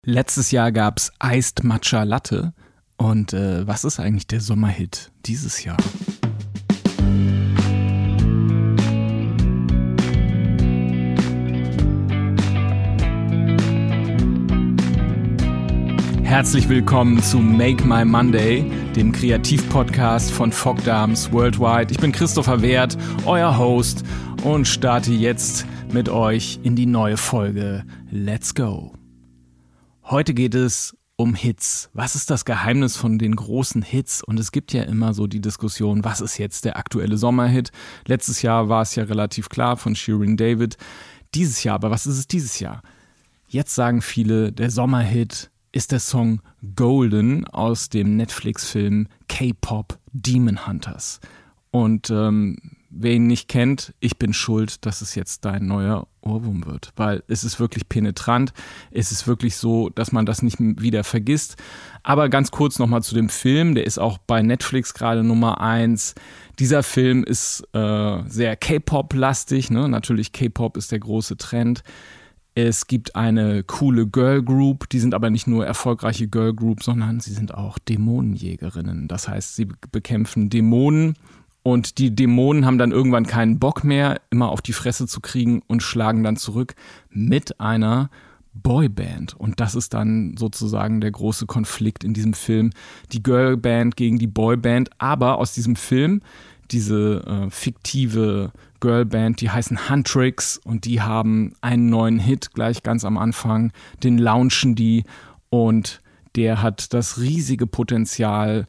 Letztes Jahr gab's Iced Matcha Latte. Und was ist eigentlich der Sommerhit dieses Jahr? Herzlich willkommen zu Make My Monday, dem Kreativpodcast von Fogdams Worldwide. Ich bin Christopher Wert, euer Host, und starte jetzt mit euch in die neue Folge. Let's go! Heute geht es um Hits. Was ist das Geheimnis von den großen Hits? Und es gibt ja immer so die Diskussion, was ist jetzt der aktuelle Sommerhit? Letztes Jahr war es ja relativ klar von Shirin David. Dieses Jahr, aber was ist es dieses Jahr? Jetzt sagen viele, der Sommerhit ist der Song Golden aus dem Netflix-Film K-Pop Demon Hunters. Und wer ihn nicht kennt, ich bin schuld, dass es jetzt dein neuer Ohrwurm wird. Weil es ist wirklich penetrant, es ist wirklich so, dass man das nicht wieder vergisst. Aber ganz kurz nochmal zu dem Film, der ist auch bei Netflix gerade Nummer 1. Dieser Film ist sehr K-Pop-lastig, ne? Natürlich K-Pop ist der große Trend. Es gibt eine coole Girl Group, die sind aber nicht nur erfolgreiche Girl Group, sondern sie sind auch Dämonenjägerinnen. Das heißt, sie bekämpfen Dämonen und die Dämonen haben dann irgendwann keinen Bock mehr, immer auf die Fresse zu kriegen und schlagen dann zurück mit einer Boyband. Und das ist dann sozusagen der große Konflikt in diesem Film. Die Girlband gegen die Boyband, aber aus diesem Film diese fiktive Girlband, die heißen Huntrix und die haben einen neuen Hit gleich ganz am Anfang, den launchen die und der hat das riesige Potenzial,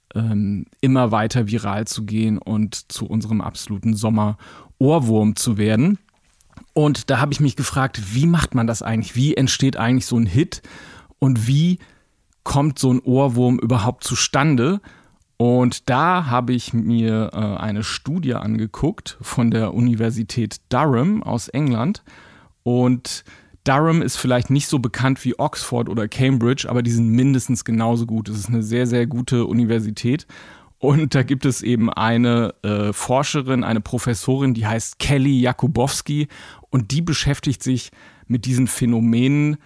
immer weiter viral zu gehen und zu unserem absoluten Sommer-Ohrwurm zu werden. Und da habe ich mich gefragt, wie macht man das eigentlich? Wie entsteht eigentlich so ein Hit und wie kommt so ein Ohrwurm überhaupt zustande? Und da habe ich mir eine Studie angeguckt von der Universität Durham aus England. Und Durham ist vielleicht nicht so bekannt wie Oxford oder Cambridge, aber die sind mindestens genauso gut. Es ist eine sehr, sehr gute Universität. Und da gibt es eben eine Forscherin, eine Professorin, die heißt Kelly Jakubowski. Und die beschäftigt sich mit diesen Phänomenen,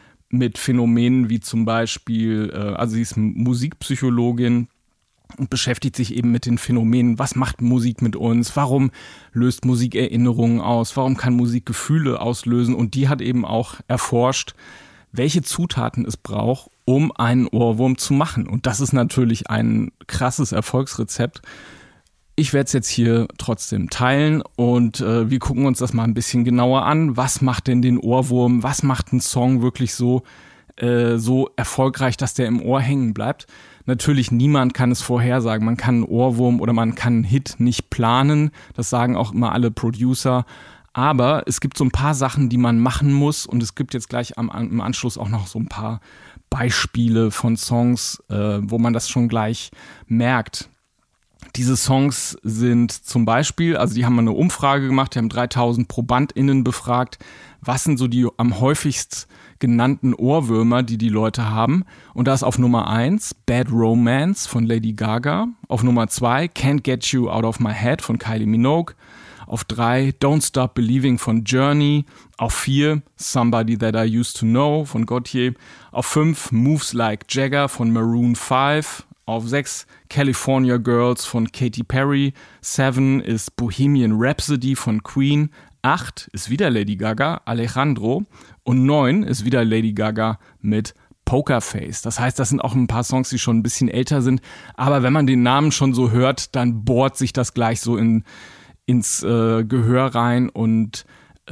wie zum Beispiel, also sie ist Musikpsychologin, und beschäftigt sich eben mit den Phänomenen, was macht Musik mit uns, warum löst Musik Erinnerungen aus, warum kann Musik Gefühle auslösen, und die hat eben auch erforscht, welche Zutaten es braucht, um einen Ohrwurm zu machen, und das ist natürlich ein krasses Erfolgsrezept. Ich werde es jetzt hier trotzdem teilen und wir gucken uns das mal ein bisschen genauer an. Was macht denn den Ohrwurm, was macht einen Song wirklich so erfolgreich, dass der im Ohr hängen bleibt? Natürlich, niemand kann es vorhersagen. Man kann einen Ohrwurm oder man kann einen Hit nicht planen. Das sagen auch immer alle Producer. Aber es gibt so ein paar Sachen, die man machen muss. Und es gibt jetzt gleich im Anschluss auch noch so ein paar Beispiele von Songs, wo man das schon gleich merkt. Diese Songs sind zum Beispiel, also die haben mal eine Umfrage gemacht, die haben 3000 ProbandInnen befragt, was sind so die am häufigst genannten Ohrwürmer, die Leute haben. Und da ist auf Nummer 1 Bad Romance von Lady Gaga, auf Nummer 2 Can't Get You Out of My Head von Kylie Minogue, auf 3 Don't Stop Believing von Journey, auf 4 Somebody That I Used to Know von Gautier, auf 5 Moves Like Jagger von Maroon 5, auf 6 California Girls von Katy Perry, 7 ist Bohemian Rhapsody von Queen, 8 ist wieder Lady Gaga, Alejandro, und 9 ist wieder Lady Gaga mit Pokerface. Das heißt, das sind auch ein paar Songs, die schon ein bisschen älter sind, aber wenn man den Namen schon so hört, dann bohrt sich das gleich so ins Gehör rein und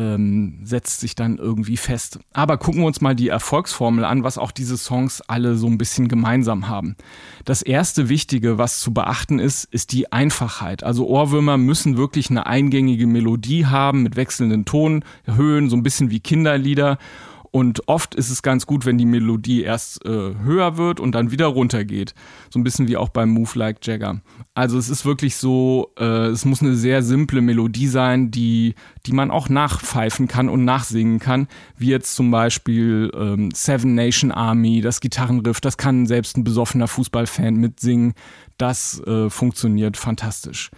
setzt sich dann irgendwie fest. Aber gucken wir uns mal die Erfolgsformel an, was auch diese Songs alle so ein bisschen gemeinsam haben. Das erste Wichtige, was zu beachten ist die Einfachheit. Also Ohrwürmer müssen wirklich eine eingängige Melodie haben mit wechselnden Tonhöhen, so ein bisschen wie Kinderlieder. Und oft ist es ganz gut, wenn die Melodie erst höher wird und dann wieder runtergeht. So ein bisschen wie auch beim Move Like Jagger. Also es ist wirklich so, es muss eine sehr simple Melodie sein, die man auch nachpfeifen kann und nachsingen kann. Wie jetzt zum Beispiel Seven Nation Army, das Gitarrenriff, das kann selbst ein besoffener Fußballfan mitsingen. Das funktioniert fantastisch.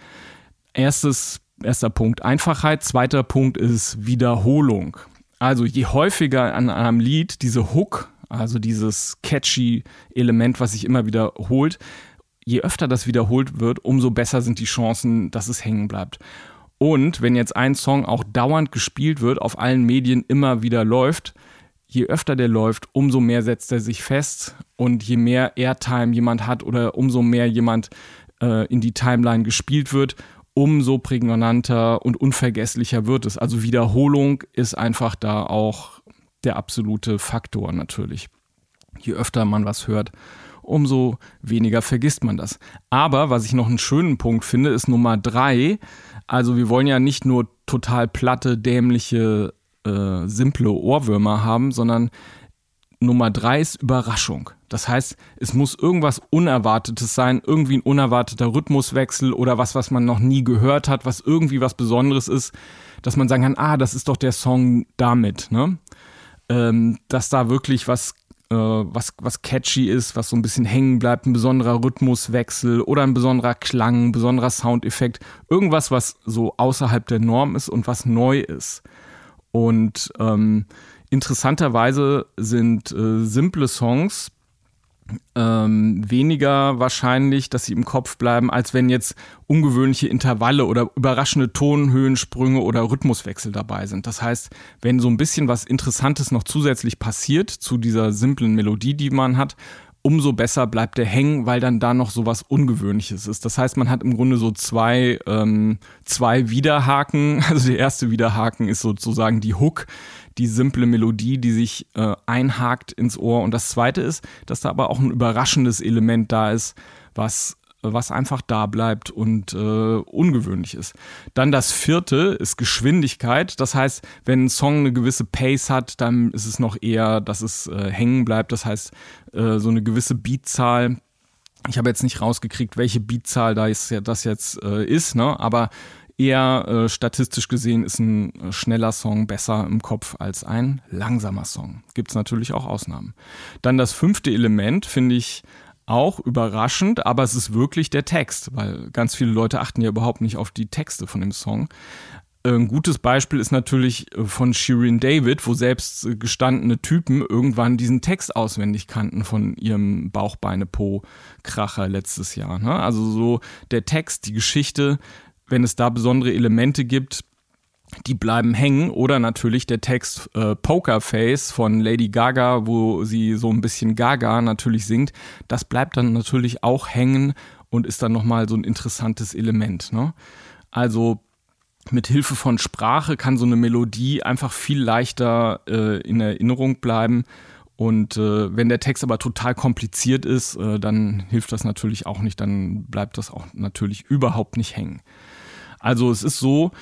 Erster Punkt Einfachheit, zweiter Punkt ist Wiederholung. Also je häufiger an einem Lied diese Hook Also dieses catchy Element, was sich immer wiederholt. Je öfter das wiederholt wird, umso besser sind die Chancen, dass es hängen bleibt. Und wenn jetzt ein Song auch dauernd gespielt wird, auf allen Medien immer wieder läuft, je öfter der läuft, umso mehr setzt er sich fest. Und je mehr Airtime jemand hat oder umso mehr jemand in die Timeline gespielt wird, umso prägnanter und unvergesslicher wird es. Also Wiederholung ist einfach da auch der absolute Faktor natürlich. Je öfter man was hört, umso weniger vergisst man das. Aber was ich noch einen schönen Punkt finde, ist Nummer 3. Also wir wollen ja nicht nur total platte, dämliche, simple Ohrwürmer haben, sondern Nummer 3 ist Überraschung. Das heißt, es muss irgendwas Unerwartetes sein, irgendwie ein unerwarteter Rhythmuswechsel oder was man noch nie gehört hat, was irgendwie was Besonderes ist, dass man sagen kann, das ist doch der Song damit, ne? Dass da wirklich was catchy ist, was so ein bisschen hängen bleibt, ein besonderer Rhythmuswechsel oder ein besonderer Klang, ein besonderer Soundeffekt, irgendwas, was so außerhalb der Norm ist und was neu ist. Und interessanterweise sind simple Songs weniger wahrscheinlich, dass sie im Kopf bleiben, als wenn jetzt ungewöhnliche Intervalle oder überraschende Tonhöhensprünge oder Rhythmuswechsel dabei sind. Das heißt, wenn so ein bisschen was Interessantes noch zusätzlich passiert zu dieser simplen Melodie, die man hat, umso besser bleibt der hängen, weil dann da noch so was Ungewöhnliches ist. Das heißt, man hat im Grunde so zwei Widerhaken. Also der erste Widerhaken ist sozusagen die Hook, die simple Melodie, die sich einhakt ins Ohr. Und das zweite ist, dass da aber auch ein überraschendes Element da ist, was einfach da bleibt und ungewöhnlich ist. Dann das vierte ist Geschwindigkeit. Das heißt, wenn ein Song eine gewisse Pace hat, dann ist es noch eher, dass es hängen bleibt. Das heißt, so eine gewisse Beatzahl. Ich habe jetzt nicht rausgekriegt, welche Beatzahl das jetzt ist, ne? Aber eher statistisch gesehen ist ein schneller Song besser im Kopf als ein langsamer Song. Gibt es natürlich auch Ausnahmen. Dann das fünfte Element finde ich auch überraschend, aber es ist wirklich der Text, weil ganz viele Leute achten ja überhaupt nicht auf die Texte von dem Song. Ein gutes Beispiel ist natürlich von Shirin David, wo selbst gestandene Typen irgendwann diesen Text auswendig kannten von ihrem Bauch-Beine-Po-Kracher letztes Jahr. Ne? Also so der Text, die Geschichte, wenn es da besondere Elemente gibt, die bleiben hängen. Oder natürlich der Text Poker Face von Lady Gaga, wo sie so ein bisschen Gaga natürlich singt. Das bleibt dann natürlich auch hängen und ist dann nochmal so ein interessantes Element. Ne? Also mit Hilfe von Sprache kann so eine Melodie einfach viel leichter in Erinnerung bleiben. Und wenn der Text aber total kompliziert ist, dann hilft das natürlich auch nicht. Dann bleibt das auch natürlich überhaupt nicht hängen. Also es ist so,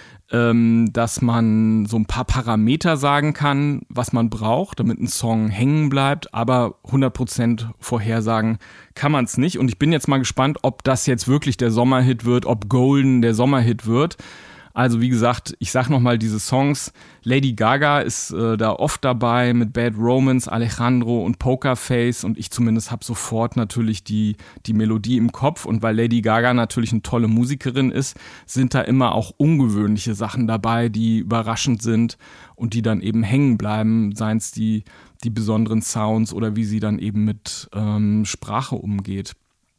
dass man so ein paar Parameter sagen kann, was man braucht, damit ein Song hängen bleibt, aber 100% vorhersagen kann man es nicht. Und ich bin jetzt mal gespannt, ob das jetzt wirklich der Sommerhit wird, ob Golden der Sommerhit wird. Also wie gesagt, ich sag nochmal diese Songs. Lady Gaga ist da oft dabei mit Bad Romance, Alejandro und Poker Face und ich zumindest habe sofort natürlich die Melodie im Kopf und weil Lady Gaga natürlich eine tolle Musikerin ist, sind da immer auch ungewöhnliche Sachen dabei, die überraschend sind und die dann eben hängen bleiben, seien es die besonderen Sounds oder wie sie dann eben mit Sprache umgeht.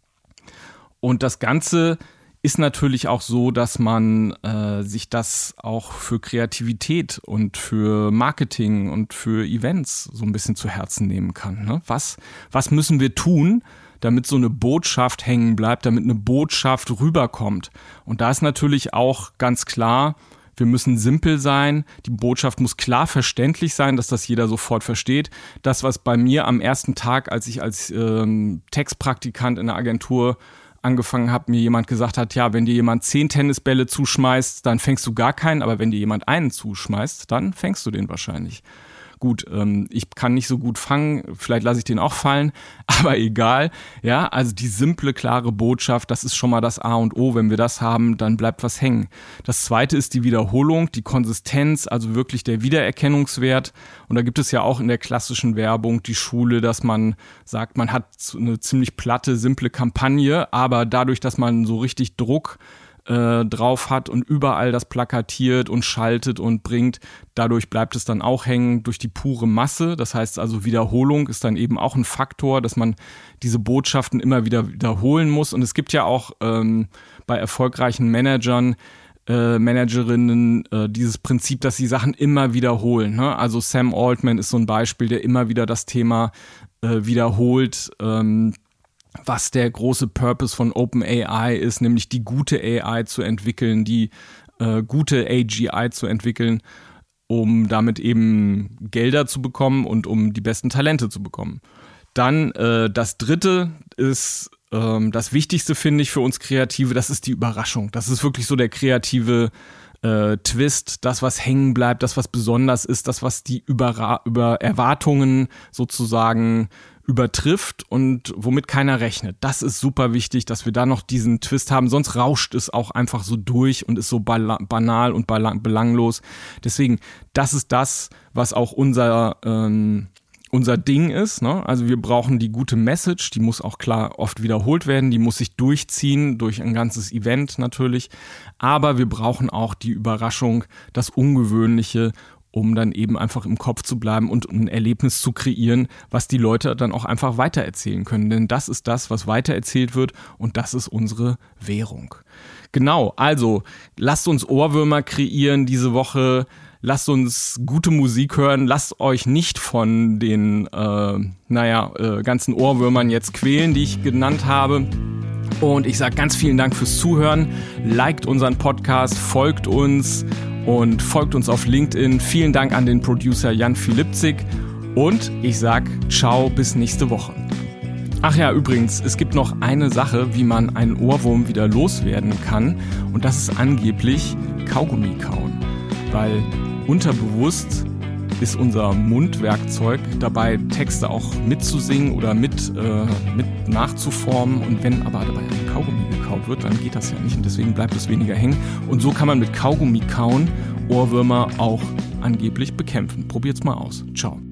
Und das Ganze ist natürlich auch so, dass man sich das auch für Kreativität und für Marketing und für Events so ein bisschen zu Herzen nehmen kann. Ne? Was müssen wir tun, damit so eine Botschaft hängen bleibt, damit eine Botschaft rüberkommt? Und da ist natürlich auch ganz klar, wir müssen simpel sein, die Botschaft muss klar verständlich sein, dass das jeder sofort versteht. Das, was bei mir am ersten Tag, als ich als Textpraktikant in der Agentur angefangen habe, mir jemand gesagt hat, ja, wenn dir jemand 10 Tennisbälle zuschmeißt, dann fängst du gar keinen, aber wenn dir jemand einen zuschmeißt, dann fängst du den wahrscheinlich. Gut, ich kann nicht so gut fangen, vielleicht lasse ich den auch fallen, aber egal. Ja, also die simple, klare Botschaft, das ist schon mal das A und O. Wenn wir das haben, dann bleibt was hängen. Das zweite ist die Wiederholung, die Konsistenz, also wirklich der Wiedererkennungswert. Und da gibt es ja auch in der klassischen Werbung die Schule, dass man sagt, man hat eine ziemlich platte, simple Kampagne, aber dadurch, dass man so richtig Druck drauf hat und überall das plakatiert und schaltet und bringt. Dadurch bleibt es dann auch hängen durch die pure Masse. Das heißt also, Wiederholung ist dann eben auch ein Faktor, dass man diese Botschaften immer wieder wiederholen muss. Und es gibt ja auch bei erfolgreichen Managern, Managerinnen dieses Prinzip, dass sie Sachen immer wiederholen. Ne? Also Sam Altman ist so ein Beispiel, der immer wieder das Thema wiederholt, was der große Purpose von OpenAI ist, nämlich die gute AI zu entwickeln, die gute AGI zu entwickeln, um damit eben Gelder zu bekommen und um die besten Talente zu bekommen. Dann das dritte ist das Wichtigste, finde ich, für uns Kreative, das ist die Überraschung. Das ist wirklich so der kreative Twist, das, was hängen bleibt, das, was besonders ist, das, was die über Erwartungen sozusagen übertrifft und womit keiner rechnet. Das ist super wichtig, dass wir da noch diesen Twist haben, sonst rauscht es auch einfach so durch und ist so banal und belanglos. Deswegen, das ist das, was auch unser Ding ist, ne? Also wir brauchen die gute Message, die muss auch klar oft wiederholt werden, die muss sich durchziehen durch ein ganzes Event natürlich, aber wir brauchen auch die Überraschung, das Ungewöhnliche, um dann eben einfach im Kopf zu bleiben und ein Erlebnis zu kreieren, was die Leute dann auch einfach weitererzählen können. Denn das ist das, was weitererzählt wird und das ist unsere Währung. Genau, also lasst uns Ohrwürmer kreieren diese Woche. Lasst uns gute Musik hören, lasst euch nicht von den ganzen Ohrwürmern jetzt quälen, die ich genannt habe. Und ich sage ganz vielen Dank fürs Zuhören. Liked unseren Podcast, folgt uns und folgt uns auf LinkedIn. Vielen Dank an den Producer Jan Philippzig und ich sag ciao, bis nächste Woche. Ach ja, übrigens, es gibt noch eine Sache, wie man einen Ohrwurm wieder loswerden kann und das ist angeblich Kaugummi kauen, weil unterbewusst ist unser Mundwerkzeug dabei, Texte auch mitzusingen oder mit nachzuformen. Und wenn aber dabei ein Kaugummi gekaut wird, dann geht das ja nicht und deswegen bleibt es weniger hängen. Und so kann man mit Kaugummi kauen Ohrwürmer auch angeblich bekämpfen. Probiert's mal aus. Ciao.